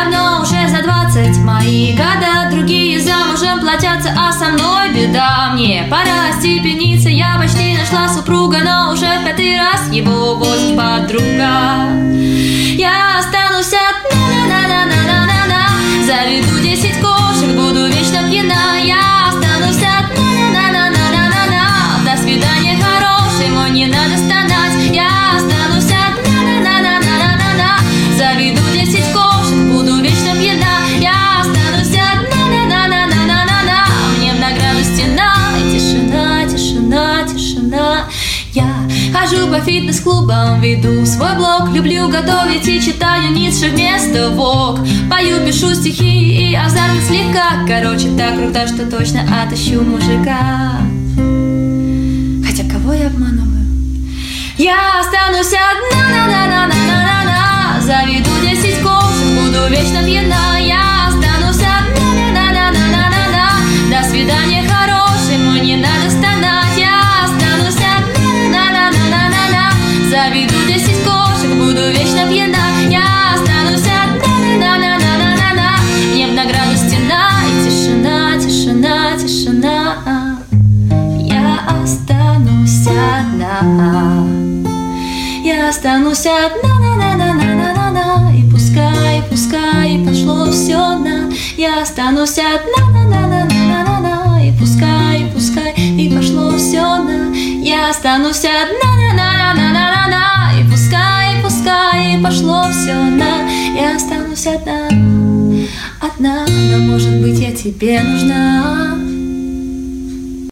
давно уже за 20 мои года. Другие замужем платятся, а со мной беда. Мне пора остепениться, я почти нашла супруга, но уже в 5-й раз его возит подруга. Я останусь одна, на-на-на-на-на-на-на. Заведу 10 кошек, буду вечно пьяна. Я останусь одна, на-на-на-на-на-на-на. До свидания, хороший мой, не надо стонать. Я останусь одна, на-на-на-на-на-на-на. Заведу 10 кошек, буду вечно пьяна. Я останусь одна, на-на-на-на-на-на-на. Мне в награду стена и тишина, тишина, тишина. Я хожу по фитнес-клубам, веду свой блог. Люблю готовить и читаю Ницше вместо Vogue. Пою, пишу стихи и азартно слегка. Короче, так круто, что точно отыщу мужика. Хотя кого я обманываю? Я останусь одна, на-на-на-на-на-на-на. Заведу 10 кошек, буду вечно пьяна. Я останусь одна, на-на-на-на-на-на-на. До свидания, хороший мой, не надо стонать. Я останусь одна, на-на-на-на-на-на. Заведу 10 кошек, буду вечно пьяна. Я останусь одна, на-на-на-на-на-на. Мне в награду стена и тишина, тишина, тишина. Я останусь одна. Я останусь одна, на-на-на-на-на-на-на. И пускай, пускай пошло все на. Я останусь одна, на-на-на-на-на-на. И пускай, пускай и пошло все на. Я останусь одна, на-на-на-на-на-на. И пускай, пускай пошло все на. Я останусь одна, одна. Но может быть я тебе нужна.